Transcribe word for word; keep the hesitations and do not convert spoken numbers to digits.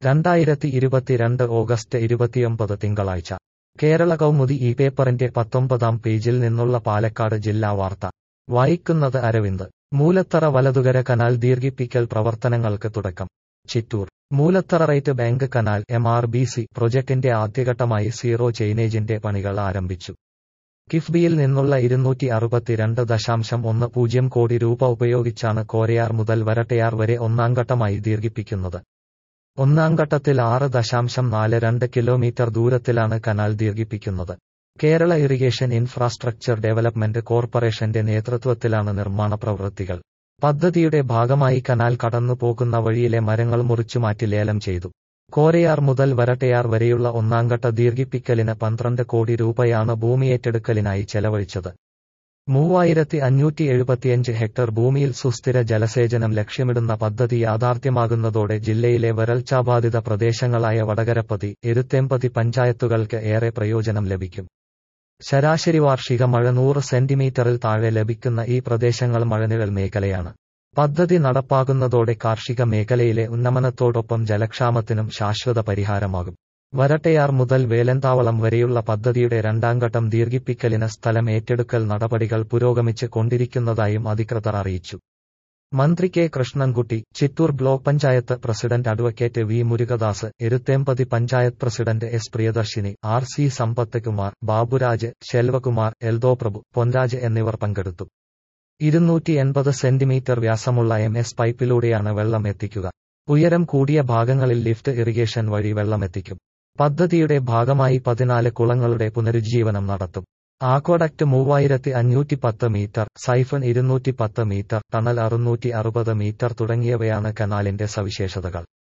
രണ്ടായിരത്തി ഇരുപത്തിരണ്ട് ഓഗസ്റ്റ് ഇരുപത്തിയൊമ്പത് തിങ്കളാഴ്ച കേരള കൗമുദി ഈ പേപ്പറിന്റെ പത്തൊമ്പതാം പേജിൽ നിന്നുള്ള പാലക്കാട് ജില്ലാ വാർത്ത വായിക്കുന്നത് അരവിന്ദ്. മൂലത്തറ വലതുകര കനാൽ ദീർഘിപ്പിക്കൽ പ്രവർത്തനങ്ങൾക്ക് തുടക്കം. Chittur. Moolathara right bank canal M R B C പ്രൊജക്ടിന്റെ ആദ്യഘട്ടമായി സീറോ ചെയിനേജിന്റെ പണികൾ ആരംഭിച്ചു. കിഫ്ബിയിൽ നിന്നുള്ള ഇരുന്നൂറ്റി അറുപത്തിരണ്ട് ദശാംശം ഒന്ന് പൂജ്യം കോടി രൂപ ഉപയോഗിച്ചാണ് കോരയാർ മുതൽ വരട്ടയാർ വരെ ഒന്നാംഘട്ടമായി ദീർഘിപ്പിക്കുന്നത്. ഒന്നാം ഘട്ടത്തിൽ ആറ് ദശാംശം നാല് രണ്ട് കിലോമീറ്റർ ദൂരത്തിലാണ് കനാൽ ദീർഘിപ്പിക്കുന്നത്. കേരള ഇറിഗേഷൻ ഇൻഫ്രാസ്ട്രക്ചർ ഡെവലപ്മെന്റ് കോർപ്പറേഷന്റെ നേതൃത്വത്തിലാണ് നിർമ്മാണ പ്രവൃത്തികൾ. പദ്ധതിയുടെ ഭാഗമായി കനാൽ കടന്നു പോകുന്ന വഴിയിലെ മരങ്ങൾ മുറിച്ചുമാറ്റി ലേലം ചെയ്തു. കോരയാർ മുതൽ വരട്ടയാർ വരെയുള്ള ഒന്നാംഘട്ട ദീർഘിപ്പിക്കലിന് പന്ത്രണ്ട് കോടി രൂപയാണ് ഭൂമിയേറ്റെടുക്കലിനായി ചെലവഴിച്ചത്. മൂവായിരത്തി അഞ്ഞൂറ്റി എഴുപത്തിയഞ്ച് ഹെക്ടർ ഭൂമിയിൽ സുസ്ഥിര ജലസേചനം ലക്ഷ്യമിടുന്ന പദ്ധതി യാഥാർത്ഥ്യമാകുന്നതോടെ ജില്ലയിലെ വരൾച്ചാബാധിത പ്രദേശങ്ങളായ വടകരപ്പതി, എരുത്തേമ്പതി പഞ്ചായത്തുകൾക്ക് ഏറെ പ്രയോജനം ലഭിക്കും. ശരാശരി വാർഷിക മഴ നൂറ് സെന്റിമീറ്ററിൽ താഴെ ലഭിക്കുന്ന ഈ പ്രദേശങ്ങൾ മഴനിഴൽ മേഖലയാണ്. പദ്ധതി നടപ്പാകുന്നതോടെ കാർഷിക മേഖലയിലെ ഉന്നമനത്തോടൊപ്പം ജലക്ഷാമത്തിനും ശാശ്വത പരിഹാരമാകും. വരട്ടയാർ മുതൽ വേലന്താവളം വരെയുള്ള പദ്ധതിയുടെ രണ്ടാംഘട്ടം ദീർഘിപ്പിക്കലിന് സ്ഥലം ഏറ്റെടുക്കൽ നടപടികൾ പുരോഗമിച്ച് കൊണ്ടിരിക്കുന്നതായും അധികൃതർ അറിയിച്ചു. മന്ത്രി K Krishnankutty, Chittur block panchayat president advocate V Murugadas, Eruthenpathy panchayat president S Priyadarshini, R C Sampath Kumar, Baburaj, Selvakumar, Eldoprabhu, Ponraj എന്നിവർ പങ്കെടുത്തു. ഇരുന്നൂറ്റി എൺപത് സെന്റിമീറ്റർ വ്യാസമുള്ള എം എസ് പൈപ്പിലൂടെയാണ് വെള്ളം എത്തിക്കുക. ഉയരം കൂടിയ ഭാഗങ്ങളിൽ ലിഫ്റ്റ് ഇറിഗേഷൻ വഴി വെള്ളമെത്തിക്കും. പദ്ധതിയുടെ ഭാഗമായി പതിനാല് കുളങ്ങളുടെ പുനരുജ്ജീവനം നടത്തും. ആക്വഡക്ട് മൂവായിരത്തി അഞ്ഞൂറ്റി പത്ത് മീറ്റർ, സൈഫൺ ഇരുന്നൂറ്റി പത്ത് മീറ്റർ, ടണൽ അറുന്നൂറ്റി അറുപത് മീറ്റർ തുടങ്ങിയവയാണ് കനാലിന്റെ സവിശേഷതകൾ.